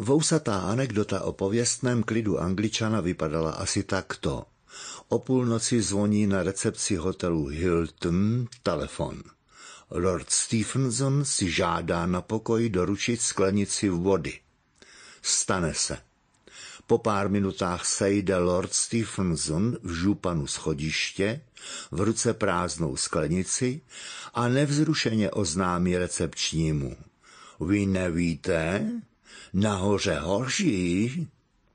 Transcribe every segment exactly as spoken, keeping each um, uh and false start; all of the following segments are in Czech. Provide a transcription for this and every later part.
Vousatá anekdota o pověstném klidu Angličana vypadala asi takto. O půlnoci zvoní na recepci hotelu Hilton telefon. Lord Stephenson si žádá na pokoj doručit sklenici vody. Stane se. Po pár minutách sejde Lord Stephenson v županu schodiště, v ruce prázdnou sklenici a nevzrušeně oznámí recepčnímu. Vy nevíte? Nahoře hoří?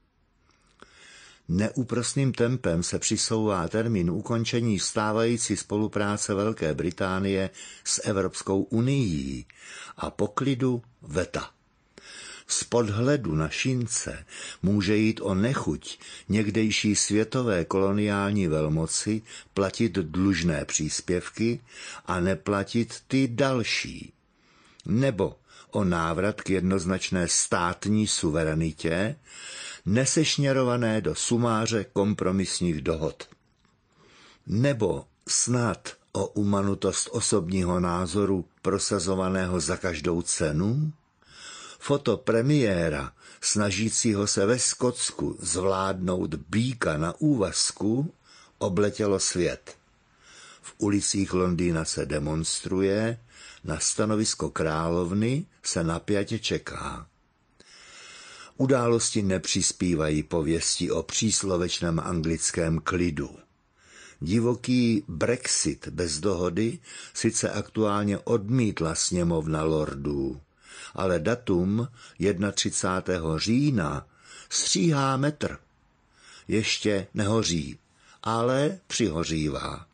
Neúprosným tempem se přisouvá termín ukončení stávající spolupráce Velké Británie s Evropskou unií a po klidu veta. Z podhledu na šince může jít o nechuť někdejší světové koloniální velmoci platit dlužné příspěvky a neplatit ty další. Nebo o návrat k jednoznačné státní suverenitě, nesešněrované do sumáře kompromisních dohod. Nebo snad o umanutost osobního názoru prosazovaného za každou cenu? Foto premiéra, snažícího se ve Skotsku zvládnout býka na úvazku, obletělo svět. V ulicích Londýna se demonstruje, na stanovisko královny se napjatě čeká. Události nepřispívají pověsti o příslovečném anglickém klidu. Divoký Brexit bez dohody sice aktuálně odmítla sněmovna lordů, ale datum třicátého prvního října stříhá metr. Ještě nehoří, ale přihořívá.